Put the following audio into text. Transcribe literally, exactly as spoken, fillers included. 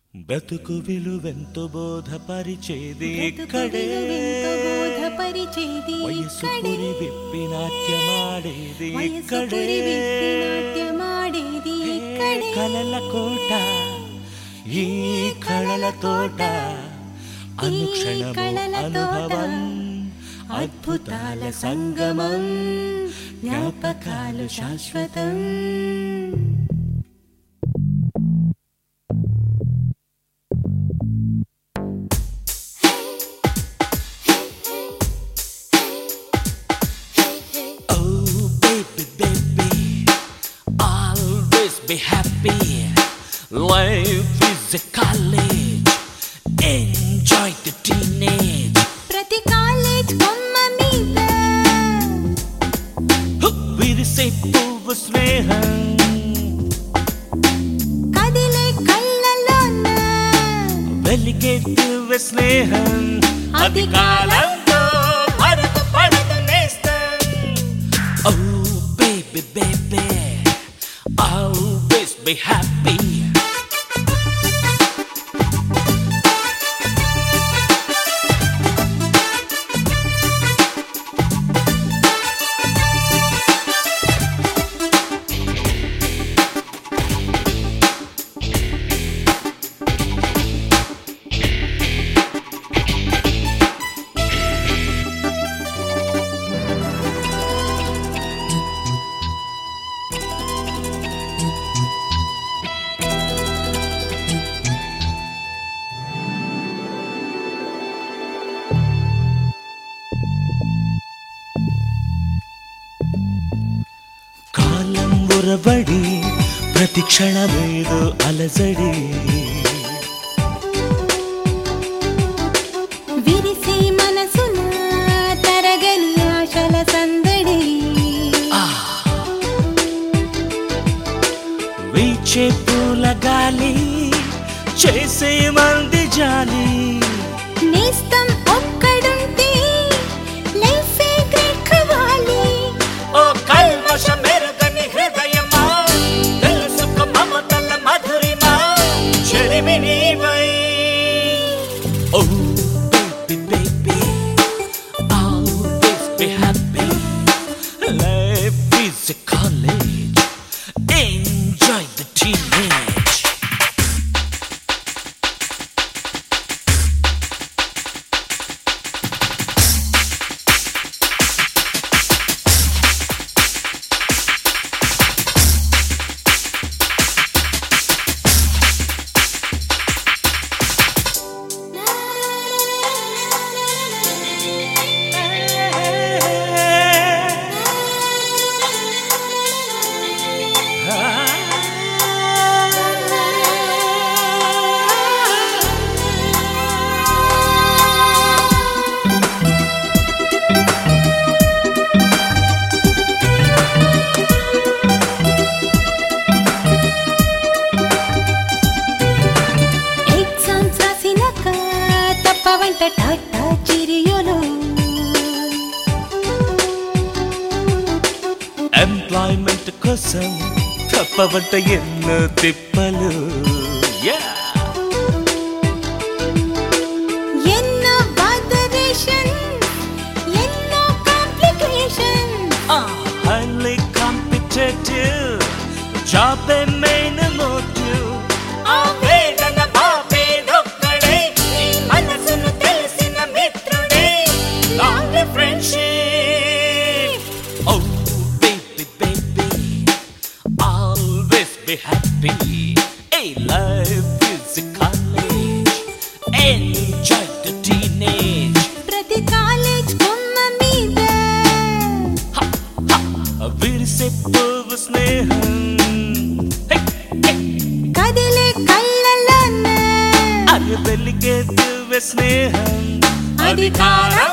బ్రతుకు విలువెంతో బోధపరిచేది ఇక్కడే వయసు పురి విప్పి నాట్యమాడేది ఇక్కడే కలల కోట ఈ కళల తోట అనుక్షణము అనుభవం అద్భుతాల సంగమం జ్ఞాపకాలు శాశ్వతం. Be happy. Life is a college. Enjoy the teenage. ప్రతి కాలేజ్ బొమ్మ మీద విరిసే పువ్వు స్నేహం కదిలే కళ్ళలోన వెలిగే దివ్య స్నేహం అది కాలంతో మరుగు పడదు నేస్తం. Oh baby baby, always be happy. కాలం ఉరబడి ప్రతి క్షణమేదో అలజడి విరిసే మనసున తరగని ఆశల సందడి వీచే పూల గాలి చేసే మంది జాలి నేస్తం ఒక్కడుంటే లైఫే గ్రేట్ కావాలి. ఓ కల్మష మెరుగని హృదయమా తెలుసుకో మమతల మధురిమా చెలిమి నీవై. Oh baby baby, always be happy. Life is a college. Enjoy the teenage. తప్పవంట టాటా చిరియోలు ఎంప్లాయ్మెంట్ కోసం తప్పవంట ఎన్నో తిప్పలు. ఎన్నో బాధరేషన్ ఎన్నో complication highly competitive job main motive. ఆ వేదన బాపేదొక్కడే నీ మనసును తెలిసిన మిత్రుడే long friendship. Oh baby baby, always be happy. Hey, life is a college. Enjoy the teenage. ప్రతి కాలేజ్ బొమ్మ మీద విరిసే పువ్వు స్నేహం కదిలే కళ్ళలోన అది వెలిగే దివ్య స్నేహం అది కాలం